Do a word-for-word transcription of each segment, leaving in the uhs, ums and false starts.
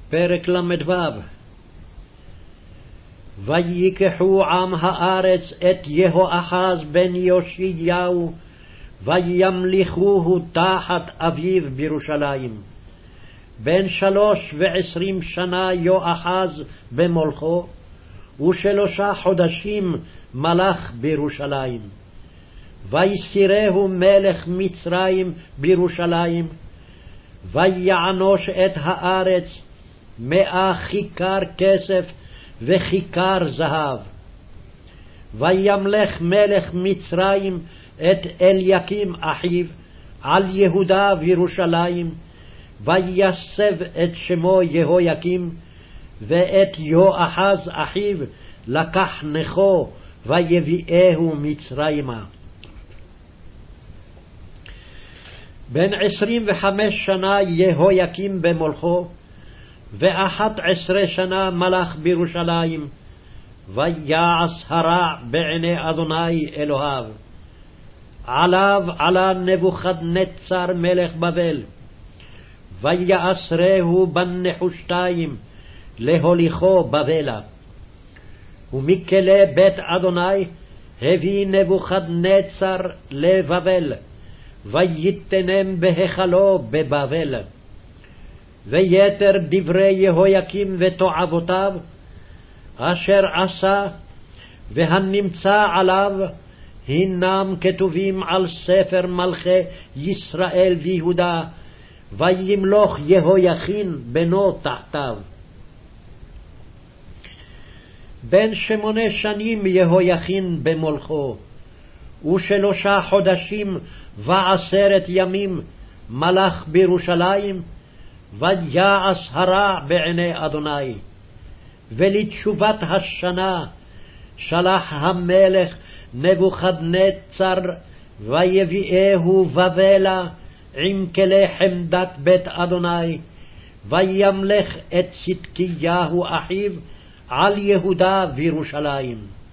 פרק למ"ו. ויקחו עם הארץ את יהואחז בן יאשיהו, וימליכוהו תחת אביו בירושלים. בן שלוש ועשרים שנה יואחז במולכו, ושלושה חודשים מלך בירושלים. ויסירהו מלך מצרים בירושלים, ויענוש את הארץ מאה כיכר כסף וכיכר זהב. וימלך מלך מצרים את אליקים אחיו על יהודה וירושלים, ויסב את שמו יהויקים, ואת יואחז אחיו לקח נכו, ויביאהו מצרימה. בן עשרים וחמש שנה יהויקים במולכו, ואחת עשרה שנה מלך בירושלים, ויעש הרע בעיני אדוני אלוהיו. עליו עלה נבוכדנצר מלך בבל, ויאסרהו בנחושתיים להוליכו בבלה. ומכלי בית אדוני הביא נבוכדנצר לבבל, ויתנם בהיכלו בבבל. ויתר דברי יהויקים ותועבותיו אשר עשה והנמצא עליו הנם כתובים על ספר מלכי ישראל ויהודה, וימלוך יהויכין בנו תחתיו. בן שמונה שנים יהויכין במולכו, ושלושה חודשים ועשרת ימים מלך בירושלים, ויעש הרע בעיני אדוני. ולתשובת השנה שלח המלך נבוכדנצר, ויביאהו בבלה עם כלי חמדת בית אדוני, וימלך את צדקיהו אחיו על יהודה וירושלים.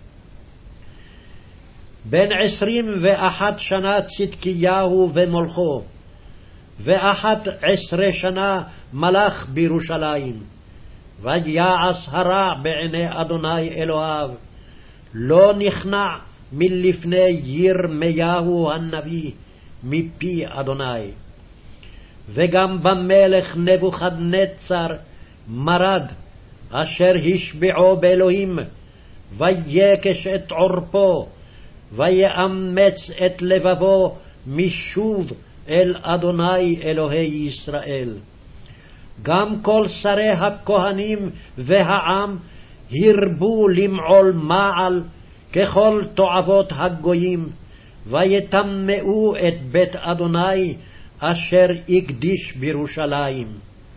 בן עשרים ואחת שנה צדקיהו במולכו, ואחת עשרה שנה מלך בירושלים. ויעש הרע בעיני אדוני אלוהיו, לא נכנע מלפני ירמיהו הנביא מפי אדוני. וגם במלך נבוכדנצר מרד, אשר השביעו באלוהים, ויקש את עורפו, ויאמץ את לבבו משוב אל אדוני אלוהי ישראל. גם כל שרי הכהנים והעם הרבו למעול מעל ככל תועבות הגויים, ויטמאו את בית אדוני אשר הקדיש בירושלים.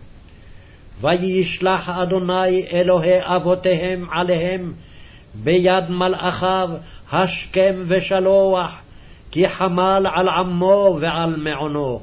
וישלח אדוני אלוהי אבותיהם עליהם ביד מלאכיו השכם ושלוח, כי חמל על עמו ועל מעונו.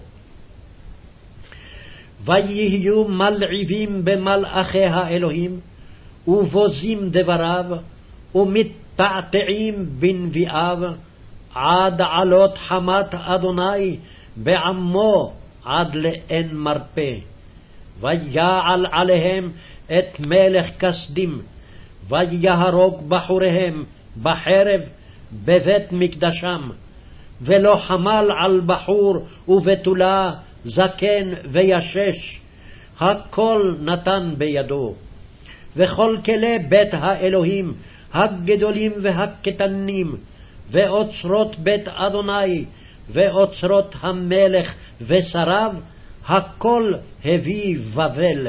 ויהיו מלעיבים במלאכי האלוהים, ובוזים דבריו, ומתעתעים בנביאיו, עד עלות חמת אדוני בעמו עד לאין מרפא. ויעל עליהם את מלך כסדים, ויהרוג בחוריהם בחרב בבית מקדשם, ולא חמל על בחור ובתולה, זקן וישש, הכל נתן בידו. וכל כלי בית האלוהים הגדולים והקטנים, ואוצרות בית אדוני, ואוצרות המלך ושריו, הכל הביא בבל.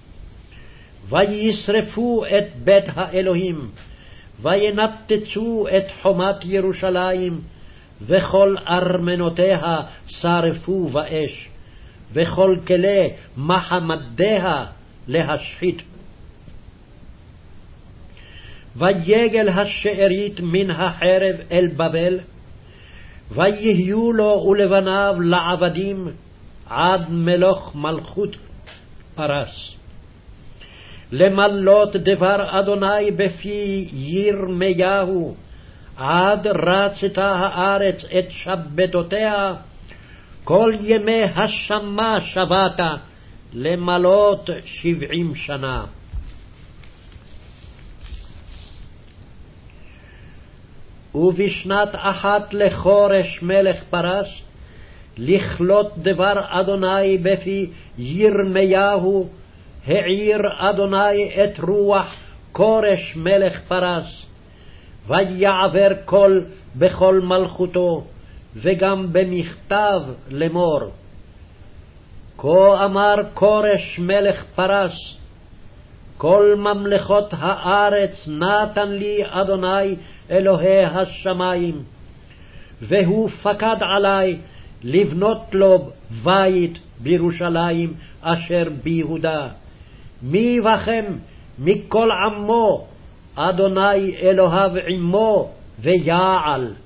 וישרפו את בית האלוהים, וינפצו את חומת ירושלים, וכל ארמנותיה שרפו באש, וכל כלי מחמדיה להשחית. ויגל השארית מן החרב אל בבל, ויהיו לו ולבניו לעבדים עד מלוך מלכות פרס. למלות דבר אדוני בפי ירמיהו, עד רצתה הארץ את שבתותיה, כל ימי השמה שבתה למלות שבעים שנה. ובשנת אחת לחורש מלך פרס, לכלות דבר אדוני בפי ירמיהו, העיר אדוני את רוח כורש מלך פרס, ויעבר קול בכל מלכותו, וגם במכתב לאמור. כה אמר כורש מלך פרס, כל ממלכות הארץ נתן לי אדוני אלוהי השמים, והוא פקד עלי לבנות לו בית בירושלים אשר ביהודה. מי בכם מכל עמו, אדוני אלוהיו עמו ויעל.